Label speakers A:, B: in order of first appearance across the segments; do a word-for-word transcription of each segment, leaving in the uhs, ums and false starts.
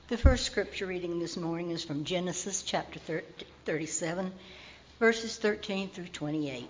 A: The first scripture reading this morning is from Genesis chapter thirty-seven, verses thirteen through twenty-eight.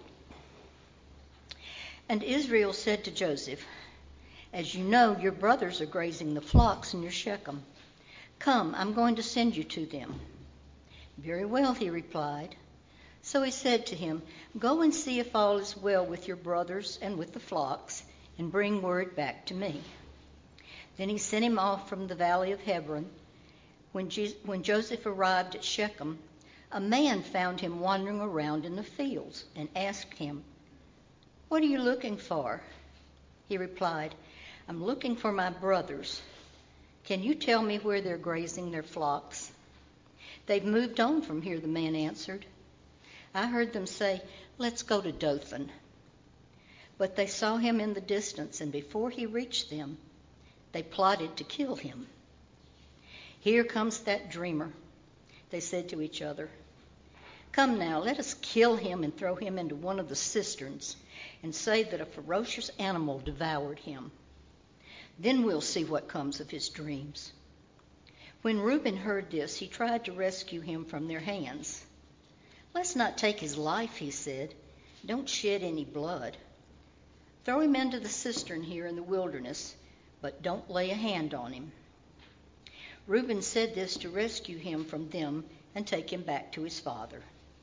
A: And Israel said to Joseph, "As you know, your brothers are grazing the flocks near Shechem. Come, I'm going to send you to them." "Very well," he replied. So he said to him, "Go and see if all is well with your brothers and with the flocks, and bring word back to me." Then he sent him off from the valley of Hebron. When, Je- when Joseph arrived at Shechem, a man found him wandering around in the fields and asked him, "What are you looking for?" He replied, "I'm looking for my brothers. Can you tell me where they're grazing their flocks?" "They've moved on from here," the man answered. "I heard them say, 'Let's go to Dothan.'" But they saw him in the distance, and before he reached them, they plotted to kill him. "Here comes that dreamer," they said to each other. "Come now, let us kill him and throw him into one of the cisterns and say that a ferocious animal devoured him. Then we'll see what comes of his dreams." When Reuben heard this, he tried to rescue him from their hands. "Let's not take his life," he said. "Don't shed any blood. Throw him into the cistern here in the wilderness, but don't lay a hand on him." Reuben said this to rescue him from them and take him back to his father.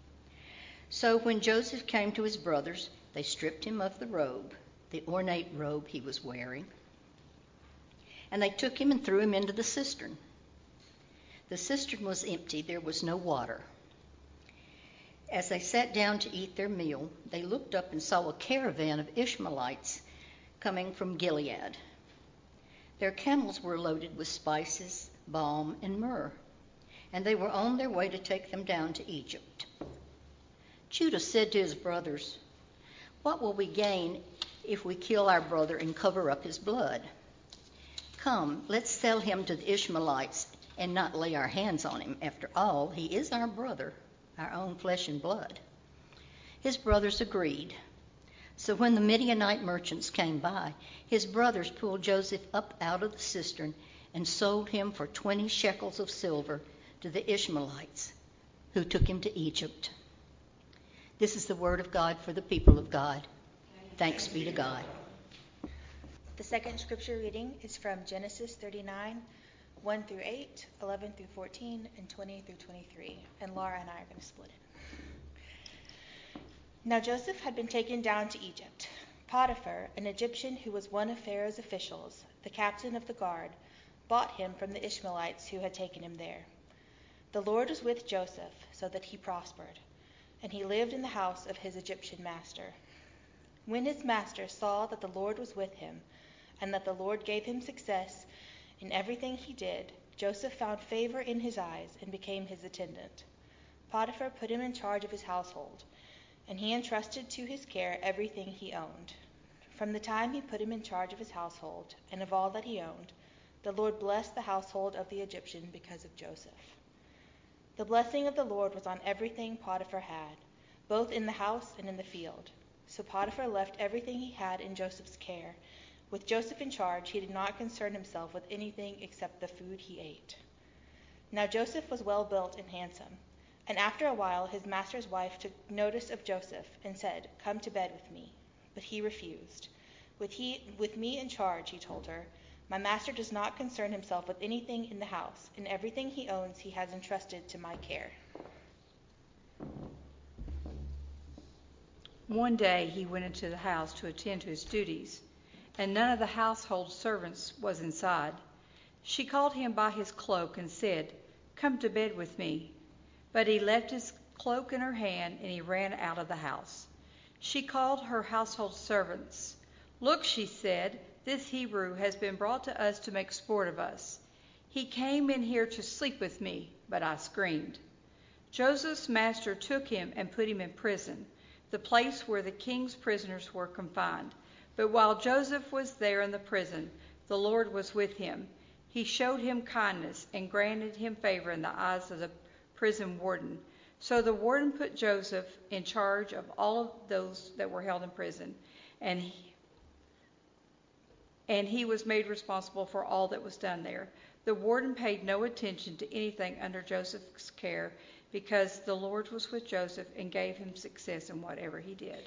A: So when Joseph came to his brothers, they stripped him of the robe, the ornate robe he was wearing, and they took him and threw him into the cistern. The cistern was empty, there was no water. As they sat down to eat their meal, they looked up and saw a caravan of Ishmaelites coming from Gilead. Their camels were loaded with spices, balm, and myrrh, and they were on their way to take them down to Egypt. Judah said to his brothers, "What will we gain if we kill our brother and cover up his blood? Come, let's sell him to the Ishmaelites and not lay our hands on him. After all, he is our brother, our own flesh and blood." His brothers agreed. So when the Midianite merchants came by, his brothers pulled Joseph up out of the cistern and sold him for twenty shekels of silver to the Ishmaelites, who took him to Egypt. This is the word of God for the people of God. Thanks be to God.
B: The second scripture reading is from Genesis thirty-nine, one through eight, eleven through fourteen, and twenty through twenty-three. And Laura and I are going to split it. Now Joseph had been taken down to Egypt. Potiphar, an Egyptian who was one of Pharaoh's officials, the captain of the guard, bought him from the Ishmaelites who had taken him there. The Lord was with Joseph, so that he prospered, and he lived in the house of his Egyptian master. When his master saw that the Lord was with him, and that the Lord gave him success in everything he did, Joseph found favor in his eyes and became his attendant. Potiphar put him in charge of his household, and he entrusted to his care everything he owned. From the time he put him in charge of his household and of all that he owned, the Lord blessed the household of the Egyptian because of Joseph. The blessing of the Lord was on everything Potiphar had, both in the house and in the field. So Potiphar left everything he had in Joseph's care. With Joseph in charge, he did not concern himself with anything except the food he ate. Now Joseph was well built and handsome. And after a while his master's wife took notice of Joseph and said, "Come to bed with me." But he refused. With, he, with me in charge, he told her, my master does not concern himself with anything in the house, and everything he owns he has entrusted to my care.
C: One day he went into the house to attend to his duties, and none of the household servants was inside. She called him by his cloak and said, "Come to bed with me." But he left his cloak in her hand, and he ran out of the house. She called her household servants. "Look," she said, "this Hebrew has been brought to us to make sport of us. He came in here to sleep with me, but I screamed." Joseph's master took him and put him in prison, the place where the king's prisoners were confined. But while Joseph was there in the prison, the Lord was with him. He showed him kindness and granted him favor in the eyes of the prison warden. So the warden put Joseph in charge of all of those that were held in prison, and he, and he was made responsible for all that was done there. The warden paid no attention to anything under Joseph's care because the Lord was with Joseph and gave him success in whatever he did.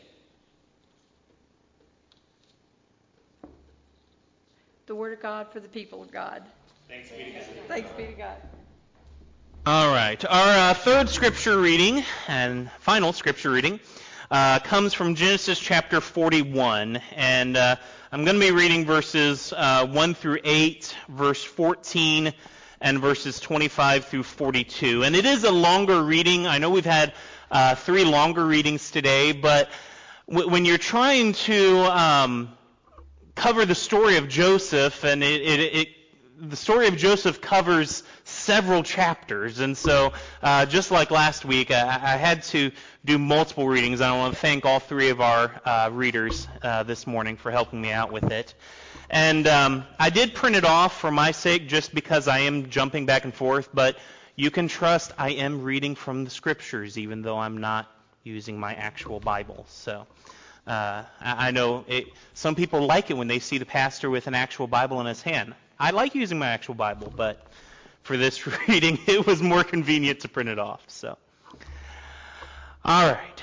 C: The word of God for the people of God.
D: Thanks be to God.
C: Thanks be to God.
D: All right. Our uh, third scripture reading and final scripture reading uh, comes from Genesis chapter forty-one. And uh, I'm going to be reading verses uh, one through eight, verse fourteen, and verses twenty-five through forty-two. And it is a longer reading. I know we've had uh, three longer readings today, but w- when you're trying to um, cover the story of Joseph, and it, it, it the story of Joseph covers several chapters, and so uh, just like last week, I, I had to do multiple readings. I want to thank all three of our uh, readers uh, this morning for helping me out with it. And um, I did print it off for my sake just because I am jumping back and forth, but you can trust I am reading from the scriptures even though I'm not using my actual Bible. So uh, I, I know it, some people like it when they see the pastor with an actual Bible in his hand. I like using my actual Bible, but for this reading, it was more convenient to print it off. So, all right.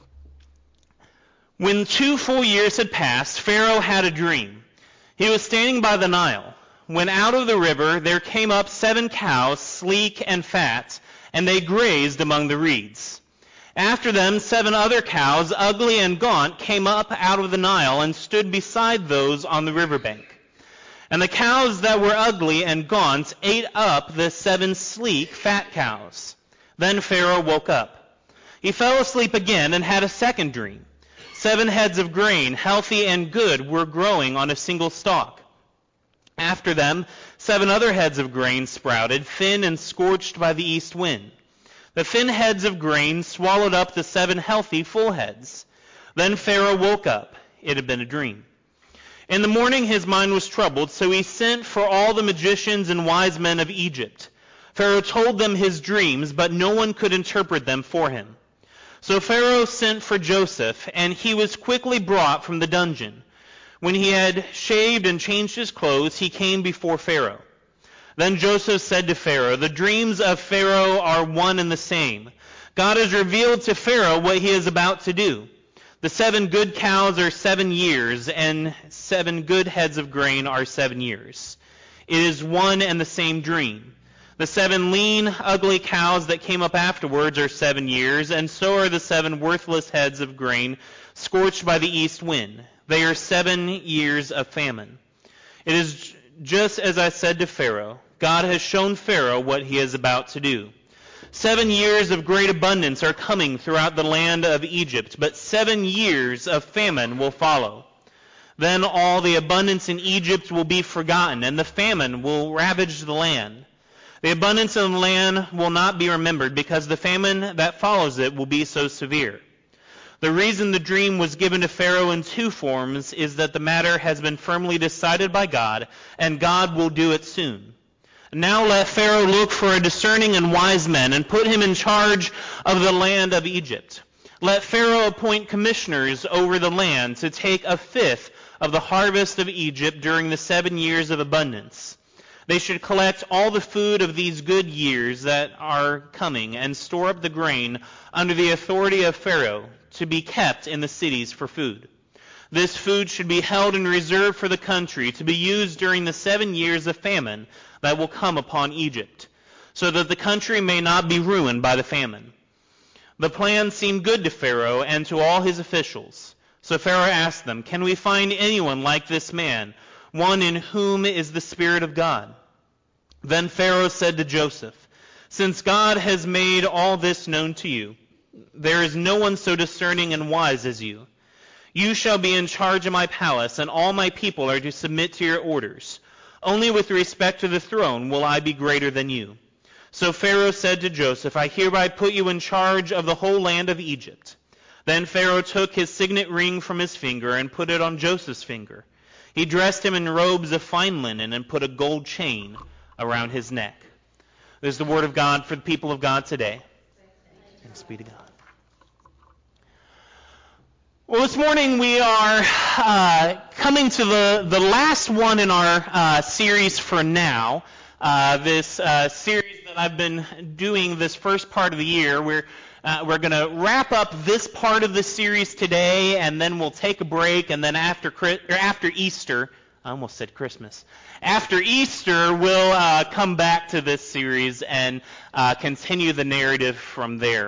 D: When two full years had passed, Pharaoh had a dream. He was standing by the Nile, when out of the river there came up seven cows, sleek and fat, and they grazed among the reeds. After them, seven other cows, ugly and gaunt, came up out of the Nile and stood beside those on the riverbank. And the cows that were ugly and gaunt ate up the seven sleek, fat cows. Then Pharaoh woke up. He fell asleep again and had a second dream. Seven heads of grain, healthy and good, were growing on a single stalk. After them, seven other heads of grain sprouted, thin and scorched by the east wind. The thin heads of grain swallowed up the seven healthy, full heads. Then Pharaoh woke up. It had been a dream. In the morning his mind was troubled, so he sent for all the magicians and wise men of Egypt. Pharaoh told them his dreams, but no one could interpret them for him. So Pharaoh sent for Joseph, and he was quickly brought from the dungeon. When he had shaved and changed his clothes, he came before Pharaoh. Then Joseph said to Pharaoh, "The dreams of Pharaoh are one and the same. God has revealed to Pharaoh what he is about to do. The seven good cows are seven years, and seven good heads of grain are seven years. It is one and the same dream. The seven lean, ugly cows that came up afterwards are seven years, and so are the seven worthless heads of grain scorched by the east wind. They are seven years of famine. It is just as I said to Pharaoh. God has shown Pharaoh what he is about to do. Seven years of great abundance are coming throughout the land of Egypt, but seven years of famine will follow. Then all the abundance in Egypt will be forgotten, and the famine will ravage the land. The abundance of the land will not be remembered, because the famine that follows it will be so severe. The reason the dream was given to Pharaoh in two forms is that the matter has been firmly decided by God, and God will do it soon. Now let Pharaoh look for a discerning and wise man and put him in charge of the land of Egypt. Let Pharaoh appoint commissioners over the land to take a fifth of the harvest of Egypt during the seven years of abundance. They should collect all the food of these good years that are coming and store up the grain under the authority of Pharaoh to be kept in the cities for food. This food should be held in reserve for the country to be used during the seven years of famine that will come upon Egypt, so that the country may not be ruined by the famine." The plan seemed good to Pharaoh and to all his officials. So Pharaoh asked them, "Can we find anyone like this man, one in whom is the Spirit of God?" Then Pharaoh said to Joseph, "Since God has made all this known to you, there is no one so discerning and wise as you. You shall be in charge of my palace, and all my people are to submit to your orders. Only with respect to the throne will I be greater than you." So Pharaoh said to Joseph, "I hereby put you in charge of the whole land of Egypt." Then Pharaoh took his signet ring from his finger and put it on Joseph's finger. He dressed him in robes of fine linen and put a gold chain around his neck. This is the word of God for the people of God today. Thanks be to God. Well, this morning we are uh, coming to the, the last one in our uh, series for now. Uh, this uh, series that I've been doing this first part of the year. We're uh, we're going to wrap up this part of the series today, and then we'll take a break, and then after or after Easter, I almost said Christmas. After Easter, we'll uh, come back to this series and uh, continue the narrative from there.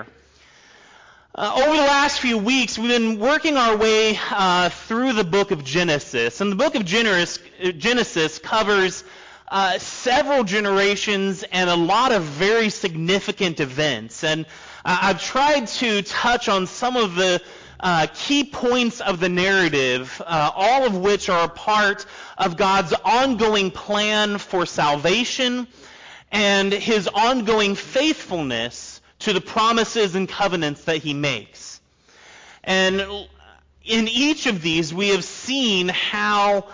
D: Uh, over the last few weeks, we've been working our way uh, through the book of Genesis. And the book of Genesis, Genesis covers uh, several generations and a lot of very significant events. And uh, I've tried to touch on some of the uh, key points of the narrative, uh, all of which are a part of God's ongoing plan for salvation and his ongoing faithfulness to the promises and covenants that he makes. And in each of these, we have seen how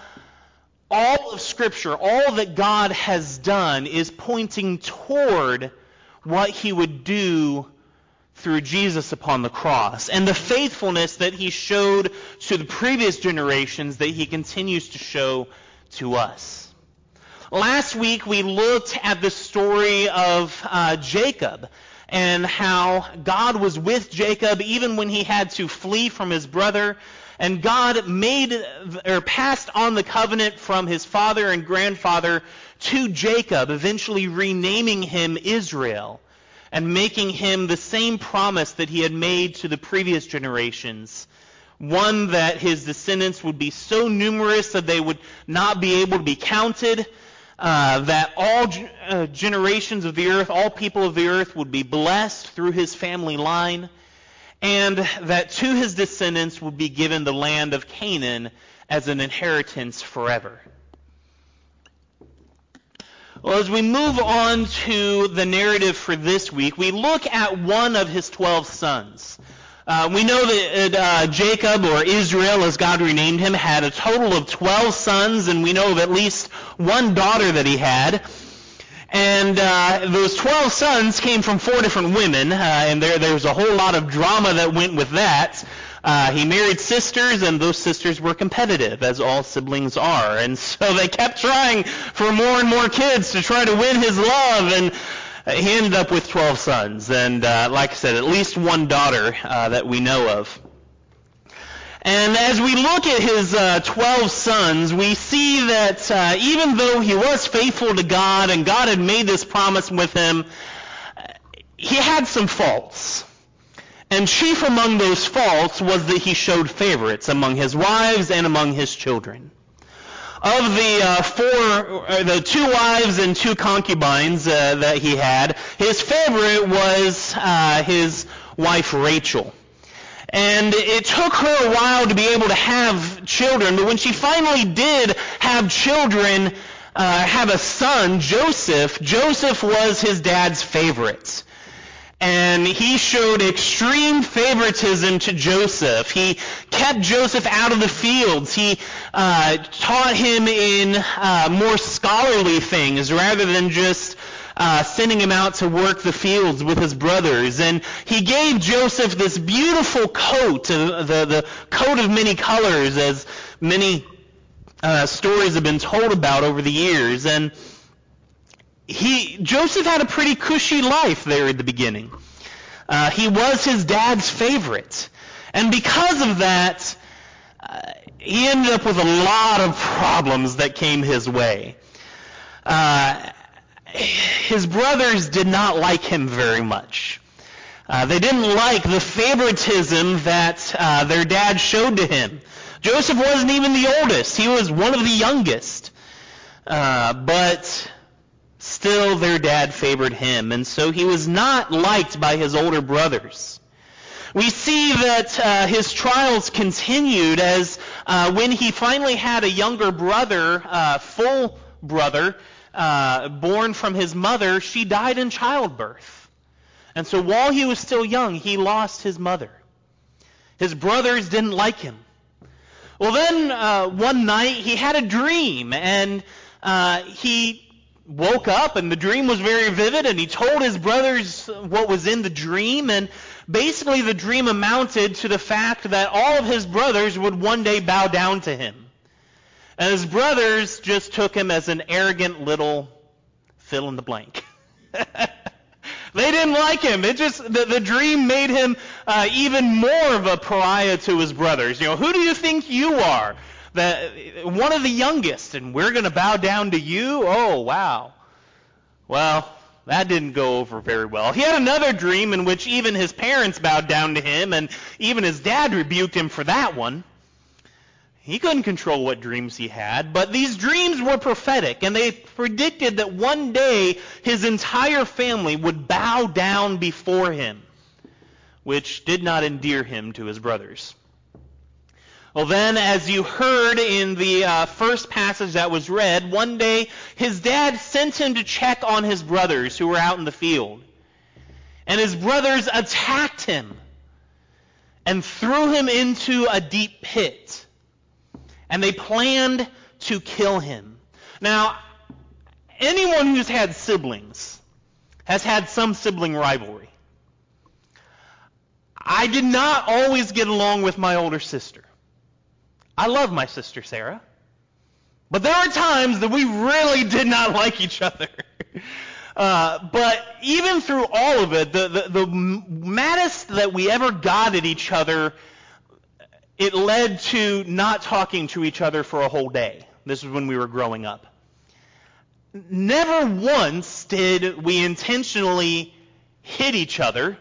D: all of Scripture, all that God has done, is pointing toward what he would do through Jesus upon the cross, and the faithfulness that he showed to the previous generations that he continues to show to us. Last week, we looked at the story of uh, Jacob, and how God was with Jacob even when he had to flee from his brother. And God made or passed on the covenant from his father and grandfather to Jacob, eventually renaming him Israel and making him the same promise that he had made to the previous generations. One, that his descendants would be so numerous that they would not be able to be counted. Uh, that all uh, generations of the earth, all people of the earth would be blessed through his family line, and that to his descendants would be given the land of Canaan as an inheritance forever. Well, as we move on to the narrative for this week, we look at one of his twelve sons. Uh, we know that uh, Jacob, or Israel as God renamed him, had a total of twelve sons, and we know of at least one daughter that he had. And uh, those twelve sons came from four different women, uh, and there, there was a whole lot of drama that went with that. Uh, he married sisters, and those sisters were competitive, as all siblings are. And so they kept trying for more and more kids to try to win his love, and he ended up with twelve sons, and uh, like I said, at least one daughter uh, that we know of. And as we look at his uh, twelve sons, we see that uh, even though he was faithful to God and God had made this promise with him, he had some faults. And chief among those faults was that he showed favorites among his wives and among his children. Of the uh, four, uh, the two wives and two concubines uh, that he had, his favorite was uh, his wife Rachel. And it took her a while to be able to have children, but when she finally did have children, uh, have a son, Joseph, Joseph was his dad's favorite. And he showed extreme favoritism to Joseph. He kept Joseph out of the fields. He uh, taught him in uh, more scholarly things rather than just uh, sending him out to work the fields with his brothers. And he gave Joseph this beautiful coat, uh, the, the coat of many colors, as many uh, stories have been told about over the years. And He, Joseph had a pretty cushy life there at the beginning. Uh, he was his dad's favorite. And because of that, uh, he ended up with a lot of problems that came his way. Uh, his brothers did not like him very much. Uh, they didn't like the favoritism that uh, their dad showed to him. Joseph wasn't even the oldest. He was one of the youngest. Uh, but still, their dad favored him, and so he was not liked by his older brothers. We see that uh, his trials continued as uh, when he finally had a younger brother, uh, full brother, uh, born from his mother, she died in childbirth. And so while he was still young, he lost his mother. His brothers didn't like him. Well, then uh, one night he had a dream, and uh, he woke up, and the dream was very vivid, and he told his brothers what was in the dream, and Basically, the dream amounted to the fact that all of his brothers would one day bow down to him. And his brothers just took him as an arrogant little fill in the blank. They didn't like him. It just the, the dream made him uh, even more of a pariah to his brothers. You know, who do you think you are? The, one of the youngest, and we're going to bow down to you? Oh, wow. Well, that didn't go over very well. He had another dream in which even his parents bowed down to him, and even his dad rebuked him for that one. He couldn't control what dreams he had, but these dreams were prophetic, and they predicted that one day his entire family would bow down before him, which did not endear him to his brothers. Well, then, as you heard in the uh, first passage that was read, one day his dad sent him to check on his brothers who were out in the field. And his brothers attacked him and threw him into a deep pit. And they planned to kill him. Now, anyone who's had siblings has had some sibling rivalry. I did not always get along with my older sister. I love my sister Sarah. But there are times that we really did not like each other. Uh, but even through all of it, the, the, the maddest that we ever got at each other, it led to not talking to each other for a whole day. This was when we were growing up. Never once did we intentionally hit each other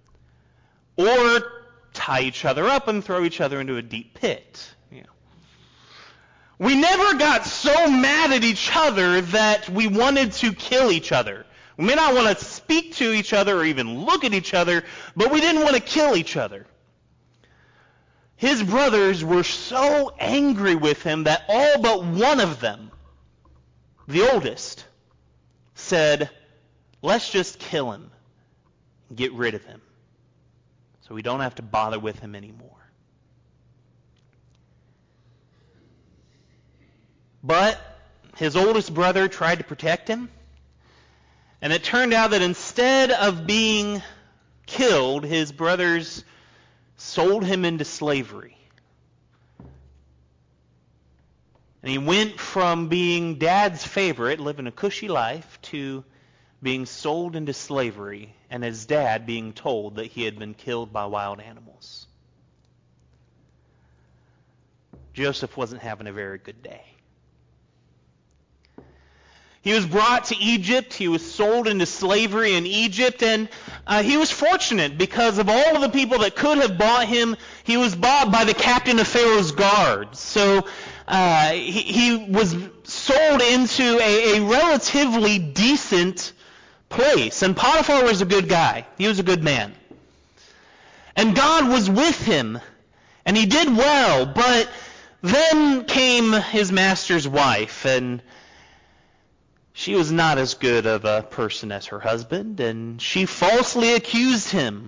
D: or tie each other up and throw each other into a deep pit. You know. We never got so mad at each other that we wanted to kill each other. We may not want to speak to each other or even look at each other, but we didn't want to kill each other. His brothers were so angry with him that all but one of them, the oldest, said, let's just kill him and get rid of him so we don't have to bother with him anymore. But his oldest brother tried to protect him, and it turned out that instead of being killed, his brothers sold him into slavery. And he went from being dad's favorite, living a cushy life, to being sold into slavery, and his dad being told that he had been killed by wild animals. Joseph wasn't having a very good day. He was brought to Egypt. He was sold into slavery in Egypt, and uh, he was fortunate because of all of the people that could have bought him. He was bought by the captain of Pharaoh's guards. So uh, he, he was sold into a, a relatively decent place. And Potiphar was a good guy. He was a good man. And God was with him, and he did well. But then came his master's wife, and she was not as good of a person as her husband, and she falsely accused him.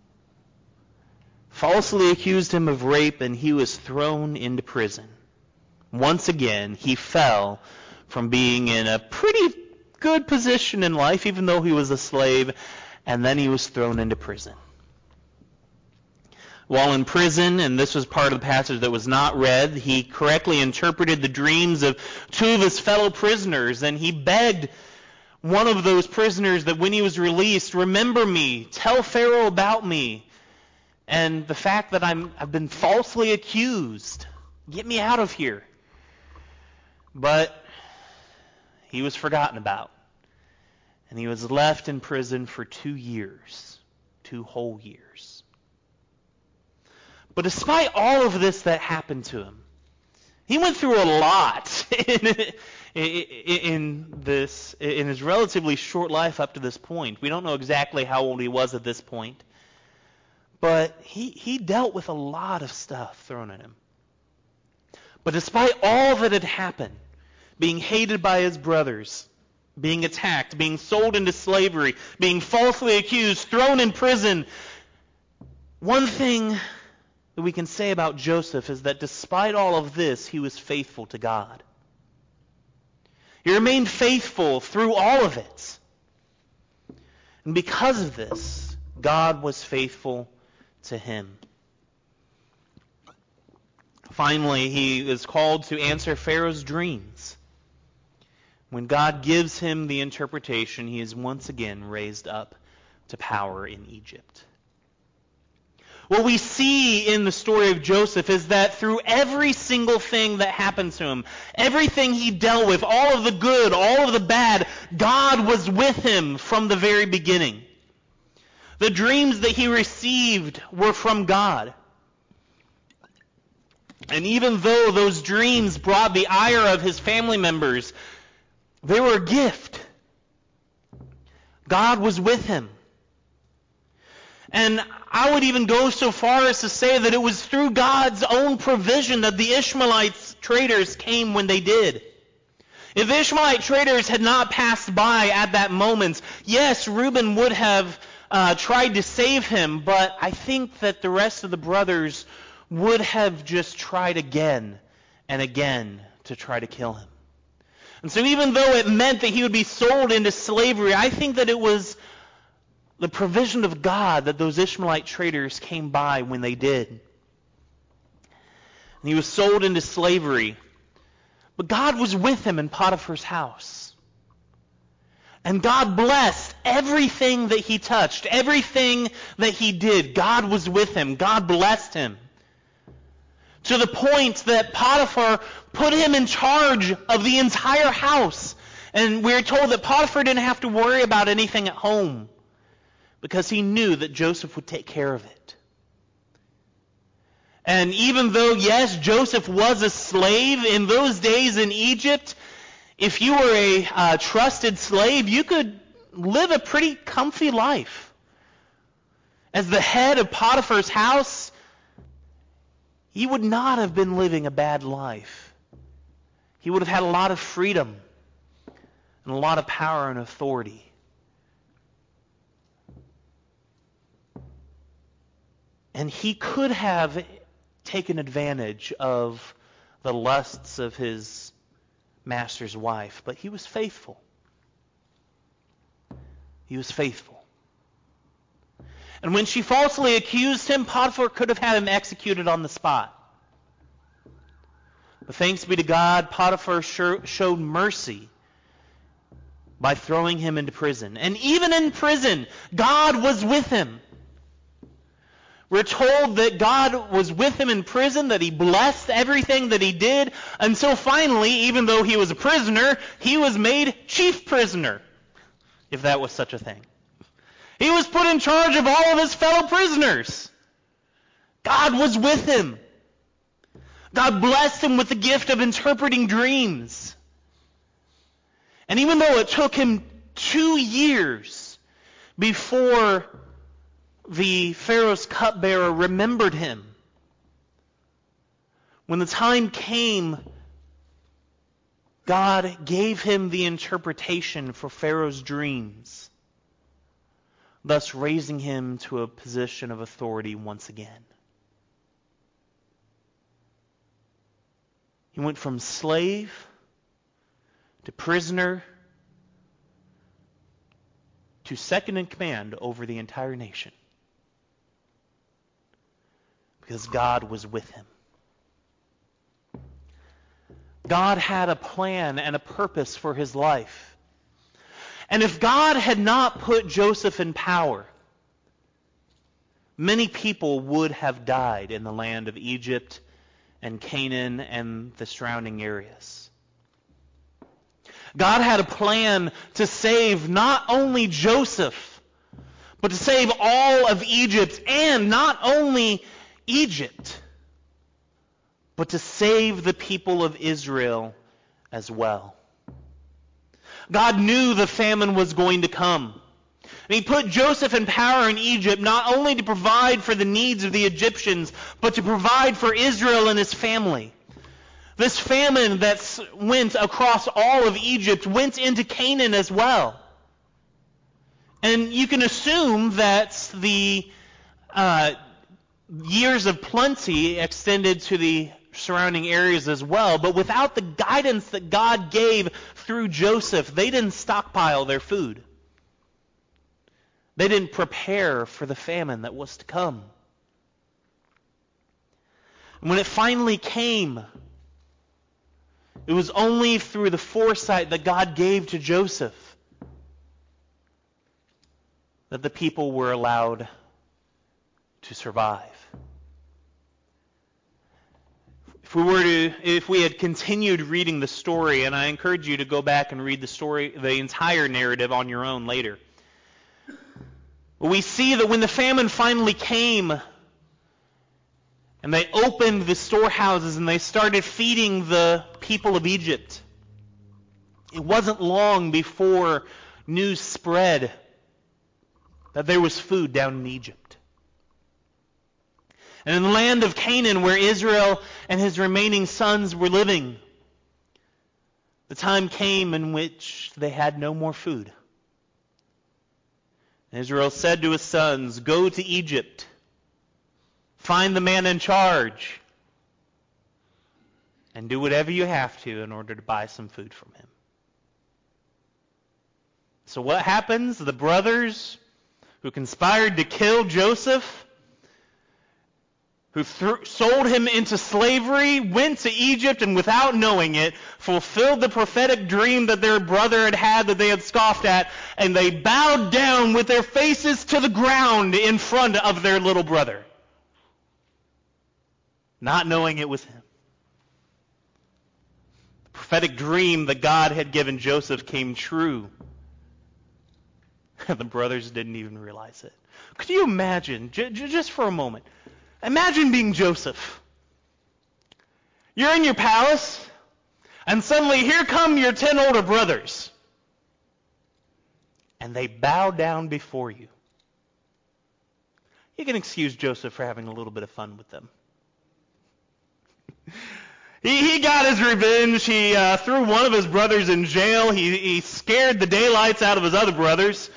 D: Falsely accused him of rape, and he was thrown into prison. Once again, he fell from being in a pretty good position in life, even though he was a slave, and then he was thrown into prison. While in prison, and this was part of the passage that was not read, he correctly interpreted the dreams of two of his fellow prisoners, and he begged one of those prisoners that when he was released, remember me, tell Pharaoh about me, and the fact that I'm, I've been falsely accused. Get me out of here. But he was forgotten about, and he was left in prison for two years, two whole years. But despite all of this that happened to him, he went through a lot in, in this in his relatively short life up to this point. We don't know exactly how old he was at this point, but he, he dealt with a lot of stuff thrown at him. But despite all that had happened, being hated by his brothers, being attacked, being sold into slavery, being falsely accused, thrown in prison, one thing that we can say about Joseph is that despite all of this, he was faithful to God. He remained faithful through all of it. And because of this, God was faithful to him. Finally, he is called to answer Pharaoh's dreams. When God gives him the interpretation, he is once again raised up to power in Egypt. What we see in the story of Joseph is that through every single thing that happened to him, everything he dealt with, all of the good, all of the bad, God was with him from the very beginning. The dreams that he received were from God. And even though those dreams brought the ire of his family members, they were a gift. God was with him. And I would even go so far as to say that it was through God's own provision that the Ishmaelites traders came when they did. If the Ishmaelite traders had not passed by at that moment, yes, Reuben would have uh, tried to save him, but I think that the rest of the brothers would have just tried again and again to try to kill him. And so even though it meant that he would be sold into slavery, I think that it was the provision of God that those Ishmaelite traders came by when they did. And he was sold into slavery. But God was with him in Potiphar's house. And God blessed everything that he touched, everything that he did. God was with him. God blessed him. To the point that Potiphar put him in charge of the entire house. And we're told that Potiphar didn't have to worry about anything at home, because he knew that Joseph would take care of it. And even though, yes, Joseph was a slave, in those days in Egypt, if you were a uh, trusted slave, you could live a pretty comfy life. As the head of Potiphar's house, he would not have been living a bad life. He would have had a lot of freedom and a lot of power and authority. And he could have taken advantage of the lusts of his master's wife, but he was faithful. He was faithful. And when she falsely accused him, Potiphar could have had him executed on the spot. But thanks be to God, Potiphar showed mercy by throwing him into prison. And even in prison, God was with him. We're told that God was with him in prison, that he blessed everything that he did, until finally, even though he was a prisoner, he was made chief prisoner, if that was such a thing. He was put in charge of all of his fellow prisoners. God was with him. God blessed him with the gift of interpreting dreams. And even though it took him two years before the Pharaoh's cupbearer remembered him, when the time came, God gave him the interpretation for Pharaoh's dreams, thus raising him to a position of authority once again. He went from slave to prisoner to second in command over the entire nation, because God was with him. God had a plan and a purpose for his life. And if God had not put Joseph in power, many people would have died in the land of Egypt and Canaan and the surrounding areas. God had a plan to save not only Joseph, but to save all of Egypt, and not only Egypt, but to save the people of Israel as well. God knew the famine was going to come. And he put Joseph in power in Egypt not only to provide for the needs of the Egyptians, but to provide for Israel and his family. This famine that went across all of Egypt went into Canaan as well. And you can assume that the uh, years of plenty extended to the surrounding areas as well, but without the guidance that God gave through Joseph, they didn't stockpile their food. They didn't prepare for the famine that was to come. And when it finally came, it was only through the foresight that God gave to Joseph that the people were allowed to survive. If we were to, if we had continued reading the story, and I encourage you to go back and read the story, the entire narrative on your own later, we see that when the famine finally came, and they opened the storehouses and they started feeding the people of Egypt, it wasn't long before news spread that there was food down in Egypt. And in the land of Canaan, where Israel and his remaining sons were living, the time came in which they had no more food. And Israel said to his sons, "Go to Egypt, find the man in charge, and do whatever you have to in order to buy some food from him." So what happens? The brothers who conspired to kill Joseph, who th- sold him into slavery, went to Egypt and without knowing it, fulfilled the prophetic dream that their brother had had that they had scoffed at, and they bowed down with their faces to the ground in front of their little brother, not knowing it was him. The prophetic dream that God had given Joseph came true. The brothers didn't even realize it. Could you imagine, j- j- just for a moment, imagine being Joseph. You're in your palace, and suddenly here come your ten older brothers. And they bow down before you. You can excuse Joseph for having a little bit of fun with them. He, he got his revenge. He uh, threw one of his brothers in jail. He, he scared the daylights out of his other brothers.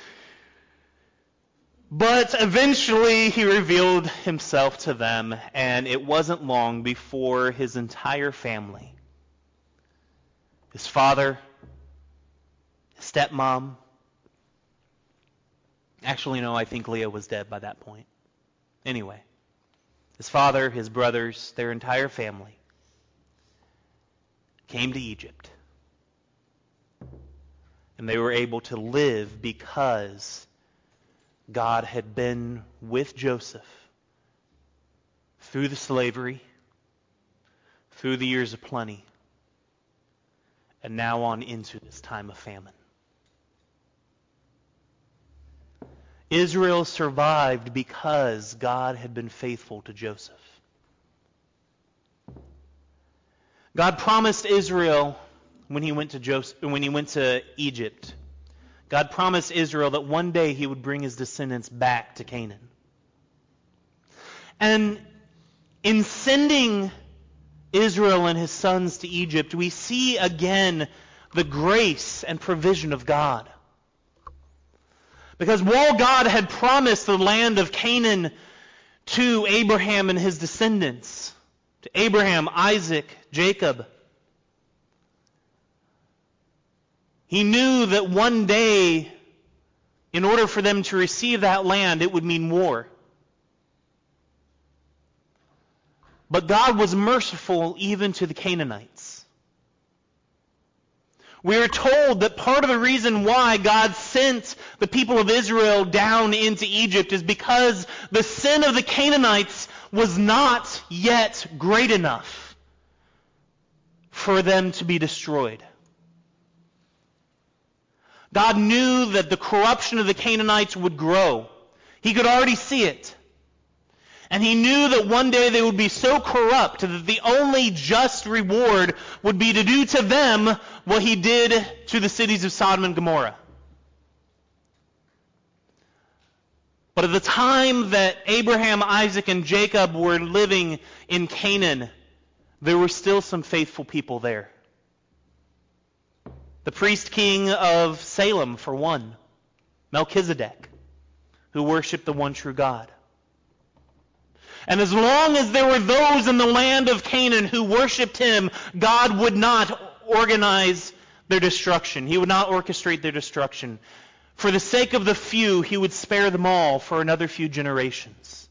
D: But eventually he revealed himself to them, and it wasn't long before his entire family, his father, his stepmom, actually no, I think Leah was dead by that point. Anyway, his father, his brothers, their entire family came to Egypt. And they were able to live because God had been with Joseph through the slavery, through the years of plenty, and now on into this time of famine. Israel survived because God had been faithful to Joseph. God promised Israel when he went to Joseph, when he went to Egypt, God promised Israel that one day he would bring his descendants back to Canaan. And in sending Israel and his sons to Egypt, we see again the grace and provision of God. Because while God had promised the land of Canaan to Abraham and his descendants, to Abraham, Isaac, Jacob, he knew that one day, in order for them to receive that land, it would mean war. But God was merciful even to the Canaanites. We are told that part of the reason why God sent the people of Israel down into Egypt is because the sin of the Canaanites was not yet great enough for them to be destroyed. God knew that the corruption of the Canaanites would grow. He could already see it. And he knew that one day they would be so corrupt that the only just reward would be to do to them what he did to the cities of Sodom and Gomorrah. But at the time that Abraham, Isaac, and Jacob were living in Canaan, there were still some faithful people there. The priest king of Salem, for one, Melchizedek, who worshiped the one true God. And as long as there were those in the land of Canaan who worshiped him, God would not organize their destruction. He would not orchestrate their destruction. For the sake of the few, he would spare them all for another few generations.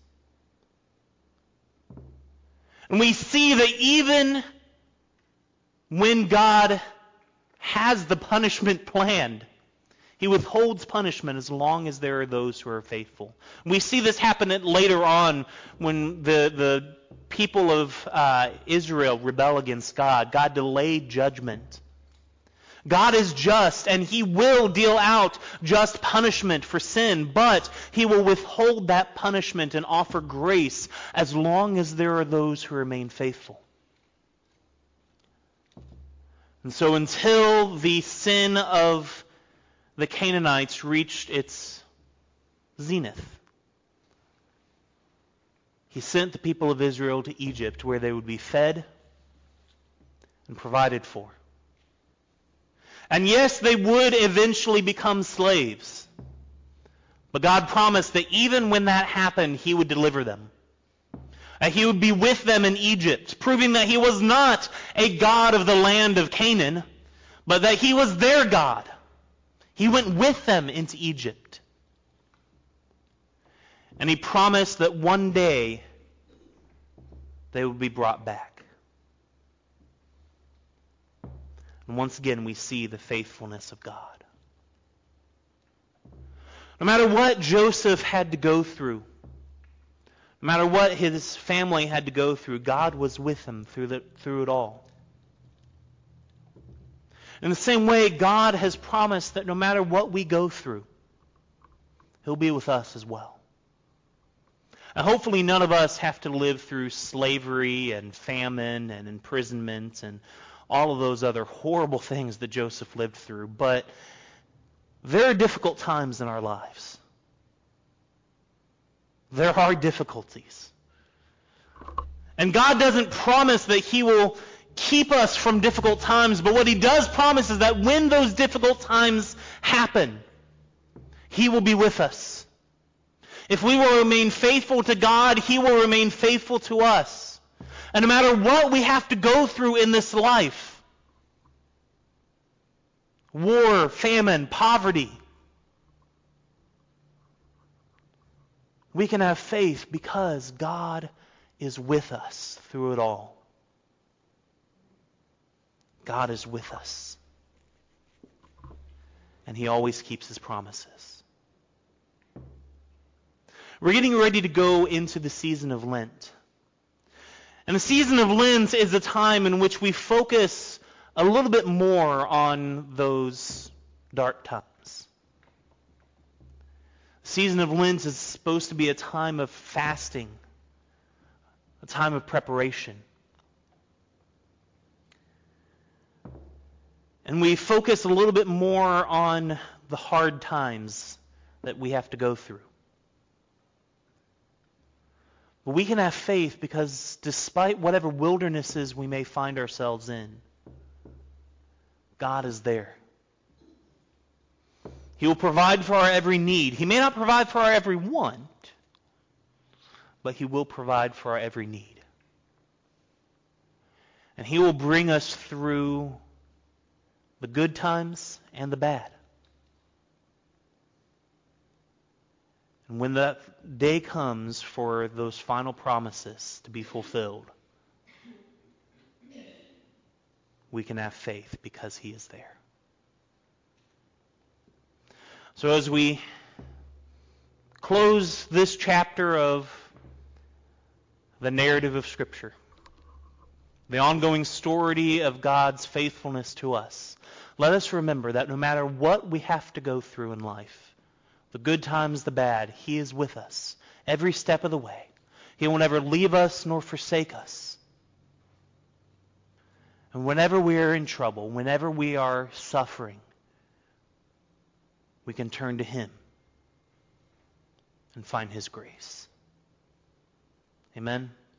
D: And we see that even when God has the punishment planned, he withholds punishment as long as there are those who are faithful. We see this happen later on when the, the people of uh, Israel rebel against God. God delayed judgment. God is just, and he will deal out just punishment for sin, but he will withhold that punishment and offer grace as long as there are those who remain faithful. And so until the sin of the Canaanites reached its zenith, he sent the people of Israel to Egypt, where they would be fed and provided for. And yes, they would eventually become slaves. But God promised that even when that happened, he would deliver them. That he would be with them in Egypt, proving that he was not a God of the land of Canaan, but that he was their God. He went with them into Egypt. And he promised that one day they would be brought back. And once again, we see the faithfulness of God. No matter what Joseph had to go through, no matter what his family had to go through, God was with him through, the, through it all. In the same way, God has promised that no matter what we go through, he'll be with us as well. And hopefully none of us have to live through slavery and famine and imprisonment and all of those other horrible things that Joseph lived through. But there are difficult times in our lives. There are difficulties. And God doesn't promise that he will keep us from difficult times, but what he does promise is that when those difficult times happen, he will be with us. If we will remain faithful to God, he will remain faithful to us. And no matter what we have to go through in this life, war, famine, poverty, we can have faith because God is with us through it all. God is with us. And he always keeps his promises. We're getting ready to go into the season of Lent. And the season of Lent is a time in which we focus a little bit more on those dark times. The season of Lent is supposed to be a time of fasting, a time of preparation. And we focus a little bit more on the hard times that we have to go through. But we can have faith because despite whatever wildernesses we may find ourselves in, God is there. He will provide for our every need. He may not provide for our every want, but he will provide for our every need. And he will bring us through the good times and the bad. And when that day comes for those final promises to be fulfilled, we can have faith because he is there. So as we close this chapter of the narrative of Scripture, the ongoing story of God's faithfulness to us, let us remember that no matter what we have to go through in life, the good times, the bad, he is with us every step of the way. He will never leave us nor forsake us. And whenever we are in trouble, whenever we are suffering, we can turn to him and find his grace. Amen.